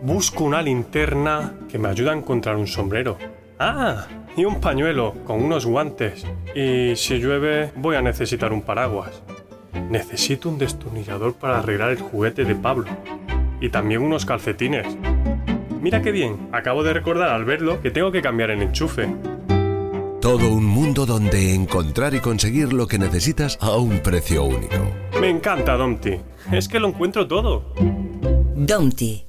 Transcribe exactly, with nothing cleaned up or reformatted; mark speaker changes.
Speaker 1: Busco una linterna que me ayude a encontrar un sombrero. ¡Ah! Y un pañuelo con unos guantes. Y si llueve, voy a necesitar un paraguas. Necesito un destornillador para arreglar el juguete de Pablo. Y también unos calcetines. Mira qué bien, acabo de recordar al verlo que tengo que cambiar el enchufe.
Speaker 2: Todo un mundo donde encontrar y conseguir lo que necesitas a un precio único.
Speaker 1: Me encanta Domti. Es que lo encuentro todo.
Speaker 3: Domti.